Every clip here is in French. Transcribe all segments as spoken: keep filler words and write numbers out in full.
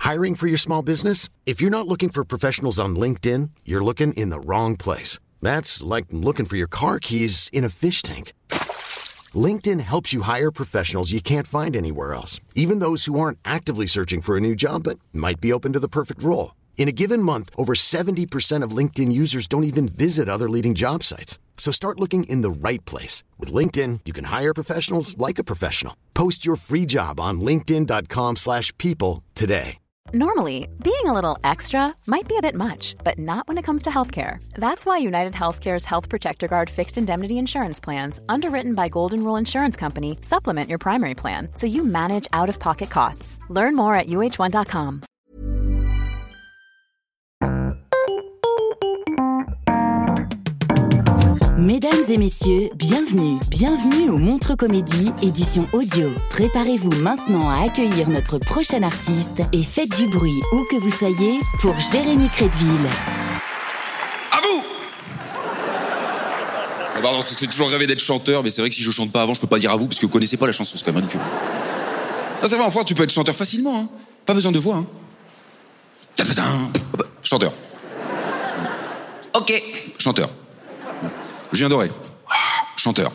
Hiring for your small business? If you're not looking for professionals on LinkedIn, you're looking in the wrong place. That's like looking for your car keys in a fish tank. LinkedIn helps you hire professionals you can't find anywhere else, even those who aren't actively searching for a new job but might be open to the perfect role. In a given month, over seventy percent of LinkedIn users don't even visit other leading job sites. So start looking in the right place. With LinkedIn, you can hire professionals like a professional. Post your free job on linkedin dot com slash people today. Normally, being a little extra might be a bit much, but not when it comes to healthcare. That's why United Healthcare's Health Protector Guard fixed indemnity insurance plans, underwritten by Golden Rule Insurance Company, supplement your primary plan so you manage out-of-pocket costs. Learn more at U H one dot com. Mesdames et messieurs, bienvenue, bienvenue au Montre Comédie, édition audio. Préparez-vous maintenant à accueillir notre prochain artiste et faites du bruit où que vous soyez pour Jérémy Crédville. À vous! Oh pardon, j'ai toujours rêvé d'être chanteur, mais c'est vrai que si je chante pas avant, je peux pas dire à vous, parce que vous connaissez pas la chanson, c'est quand même ridicule. Non, c'est vrai, enfin, tu peux être chanteur facilement, hein. Pas besoin de voix, hein. Chanteur. Ok. Chanteur. Julien Doré. Chanteur.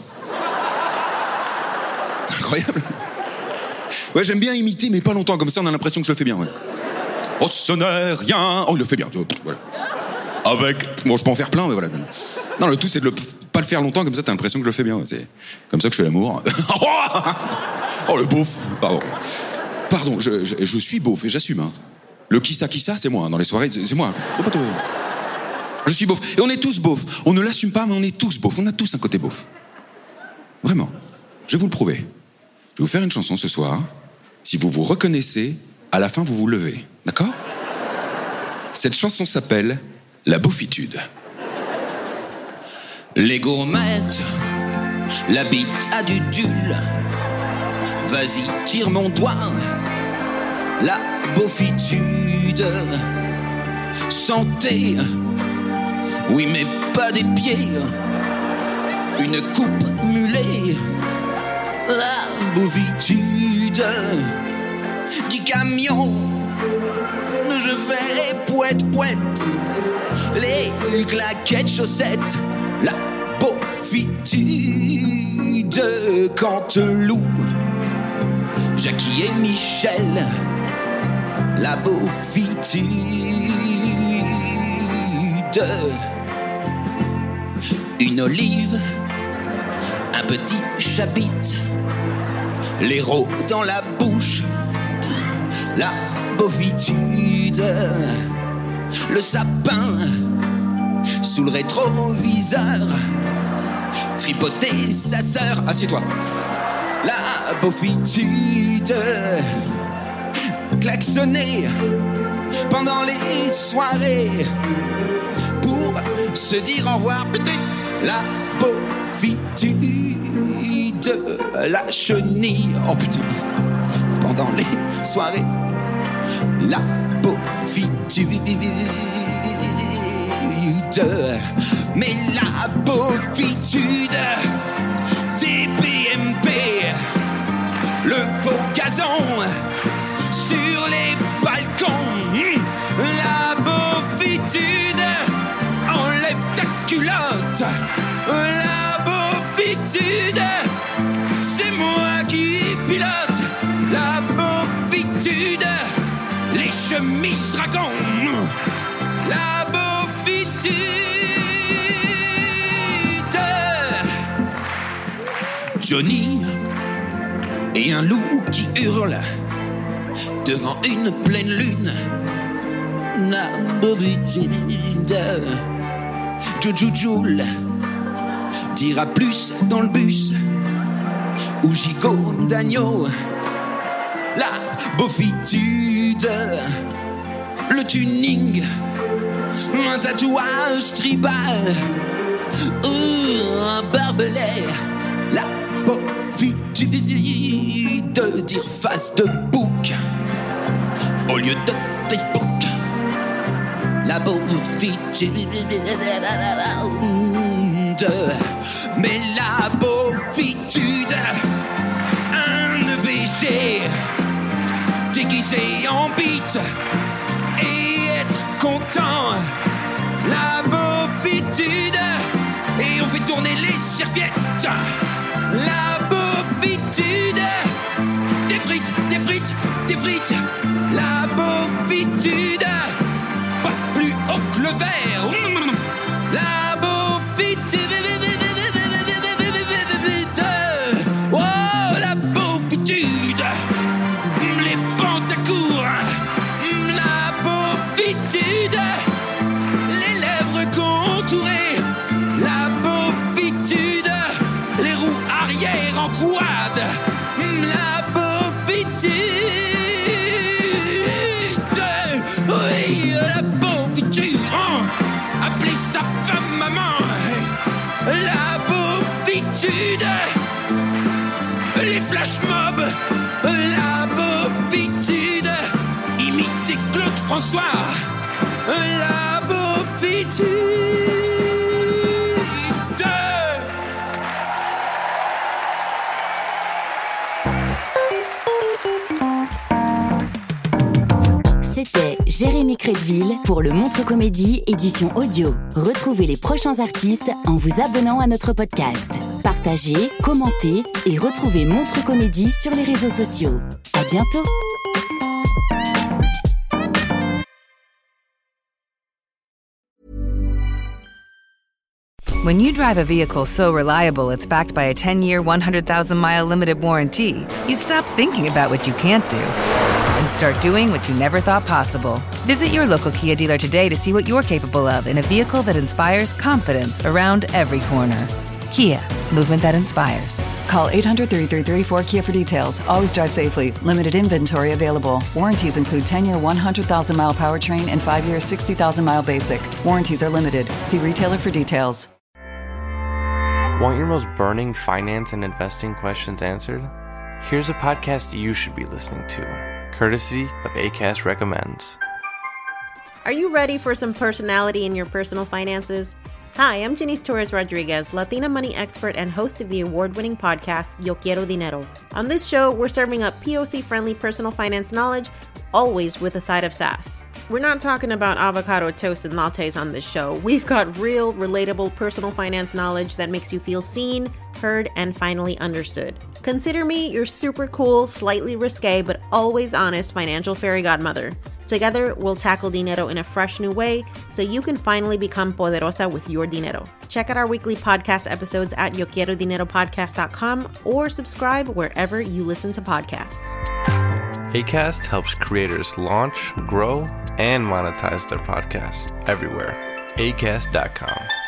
Incroyable. Ouais, j'aime bien imiter, mais pas longtemps, comme ça on a l'impression que je le fais bien, ouais. Oh, ce n'est rien. Oh, il le fait bien, voilà. Avec... Bon, je peux en faire plein, mais voilà. Non, le tout, c'est de le... pas le faire longtemps, comme ça t'as l'impression que je le fais bien. Ouais. C'est comme ça que je fais l'amour. Oh, le beauf. Pardon. Pardon, je, je, je suis beauf et j'assume, hein. Le qui ça, qui ça, c'est moi, hein. Dans les soirées, c'est, c'est moi. Faut pas te... Je suis beauf. Et on est tous beaufs. On ne l'assume pas, mais on est tous beaufs. On a tous un côté beauf. Vraiment. Je vais vous le prouver. Je vais vous faire une chanson ce soir. Si vous vous reconnaissez, à la fin, vous vous levez. D'accord ? Cette chanson s'appelle « La beaufitude ». Les gourmettes, la bite à du dul. Vas-y, tire mon doigt. La beaufitude. Santé. Oui, mais pas des pieds. Une coupe mulet. La beaufitude du camion. Je fais poète poète. Les claquettes chaussettes. La beaufitude Canteloup. Jackie et Michel. La beaufitude. Une olive, un petit chabit, l'héros dans la bouche, la beaufitude, le sapin sous le rétroviseur, tripoter sa sœur, assieds-toi, la beaufitude, klaxonner pendant les soirées pour se dire au revoir. La beaufitude, la chenille. Oh putain, pendant les soirées. La beaufitude. Mais la beaufitude des P M P, le faux gazon sur les balcons. La beaufitude, enlève ta culotte. La beaufitude, c'est moi qui pilote. La beaufitude, les chemises dragons. La beaufitude Johnny et un loup qui hurle devant une pleine lune. La beaufitude Joujoujoule dira plus dans le bus ou gigot d'agneau. La beaufitude, le tuning, un tatouage tribal, un barbelé. La beaufitude, dire face de bouc au lieu de Facebook. La beaufitude, mais la beaufitude, un E V G déguisé danser en beat et être content. La bobitude, et on fait tourner les serviettes. La bobitude, des frites, des frites, des frites. La bobitude, pas plus haut que le verre. La bobitude, oh la bobitude, les pantacours. La bobitude, les lèvres contourées. La bobitude, les roues arrière en quad. La bobitude, oui, la bobitude, hein, appeler sa femme maman. La bobitude, les flash mobs. La bobitude, imiter Claude François. La bobitude. C'était Jérémy Crédville pour le Montre Comédie édition audio. Retrouvez les prochains artistes en vous abonnant à notre podcast. Partagez, commentez et retrouvez Montre Comédie sur les réseaux sociaux. À bientôt. When you drive a vehicle so reliable it's backed by a ten-year, one hundred thousand mile limited warranty, you stop thinking about what you can't do and start doing what you never thought possible. Visit your local Kia dealer today to see what you're capable of in a vehicle that inspires confidence around every corner. Kia, movement that inspires. Call eight hundred, three three three, four K I A for details. Always drive safely. Limited inventory available. Warranties include ten-year, one hundred thousand mile powertrain and five-year, sixty thousand mile basic. Warranties are limited. See retailer for details. Want your most burning finance and investing questions answered? Here's a podcast you should be listening to, courtesy of Acast Recommends. Are you ready for some personality in your personal finances? Hi, I'm Janice Torres Rodriguez, Latina money expert and host of the award-winning podcast, Yo Quiero Dinero. On this show, we're serving up P O C-friendly personal finance knowledge, always with a side of sass. We're not talking about avocado toast and lattes on this show. We've got real, relatable personal finance knowledge that makes you feel seen, heard, and finally understood. Consider me your super cool, slightly risque, but always honest financial fairy godmother. Together, we'll tackle dinero in a fresh new way so you can finally become poderosa with your dinero. Check out our weekly podcast episodes at yo quiero dinero podcast dot com or subscribe wherever you listen to podcasts. Acast helps creators launch, grow, and monetize their podcasts everywhere. acast dot com.